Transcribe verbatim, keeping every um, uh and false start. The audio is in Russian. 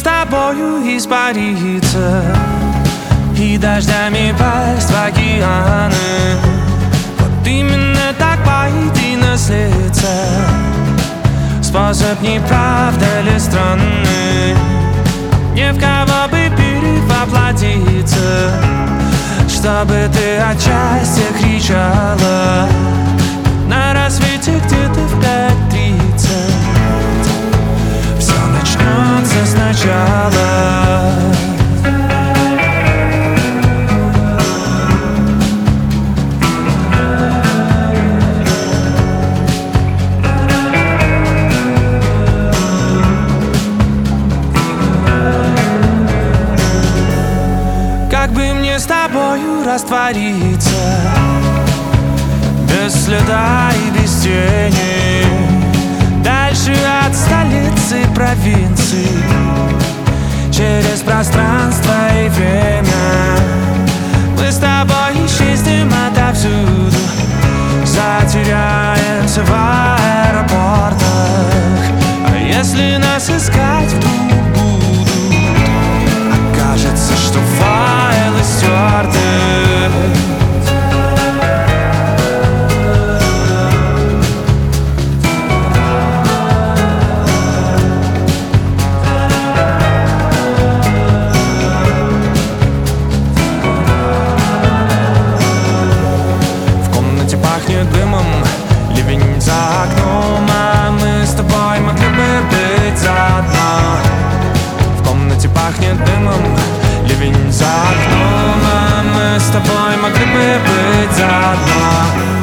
тобою испариться и дождями пасть в океаны. Вот именно так поединок лица. Способ не правда ли странный? Не в кого бы перевоплотиться, чтобы ты от счастья кричала на рассвете где-то в пять тридцать. Все начнется сначала. Как бы мне с тобою раствориться без следа и без тени, дальше от столицы провинции, через пространство и время. Мы с тобой исчезнем отовсюду, затеряемся в аэропортах. А если нас искать вдруг будут, окажется, что файлы стерты. Дымом, ливень за окном, а мы с тобой могли бы быть заодно. В комнате пахнет дымом, ливень за окном, а мы с тобой могли бы быть заодно.